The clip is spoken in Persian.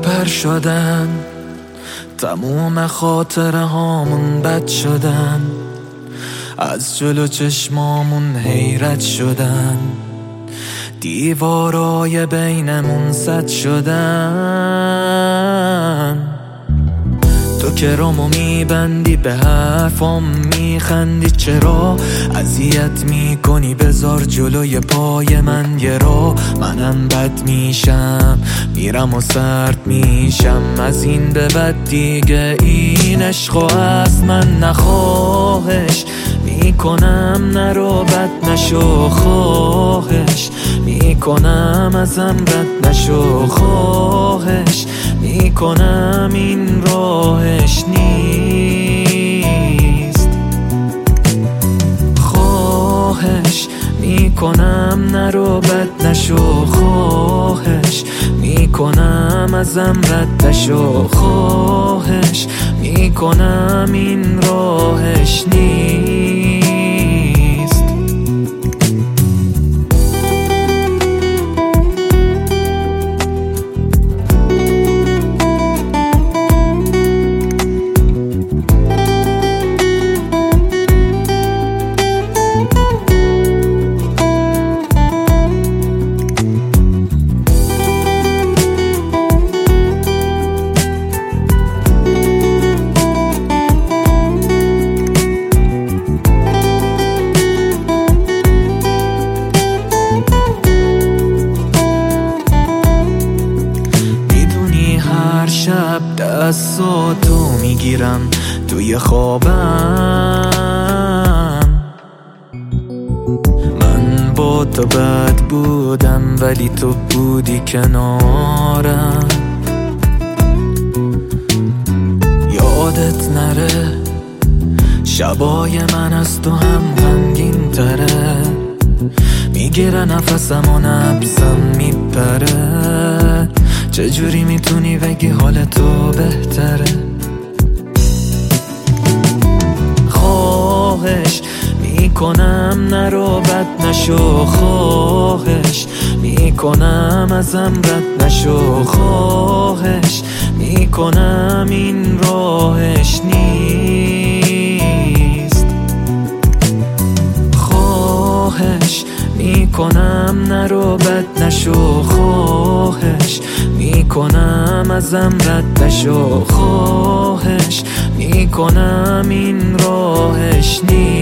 پر شدن، تموم خاطره هامون بد شدن، از جلو چشمامون حیرت شدن، دیوارای بینمون سد شدن. تو که رامو میبندی، به حرفام میخندی، چرا اذیت میکنی؟ بذار جلوی پای من یه راه، منم بد میشم، میرم و سرد میشم. از این به بعد دیگه این عشقو از من نخواهش میکنم، نرو بد نشو، خواهش میکنم ازم رد نشو، خواهش میکنم این راهش نیست، خواهش میکنم نرو بد نشو، خواهش میکنم ازم رد نشو، خواهش میکنم این راهش نیست. شب دستاتو میگیرم توی خوابم، من با تو بد بودم ولی تو بودی کنارم. یادت نره شبای من از تو هم غمگین تره، میگیره نفسم و نبزم میپره، چجوری میتونی بگی حال تو بهتره؟ خواهش میکنم نرو بد نشو، خواهش میکنم ازم رد نشو، خواهش میکنم این راهش نیست، خواهش میکنم نرو بد نشو، خواهش میکنم ازم رد نشو، خواهش میکنم این راهش نیست.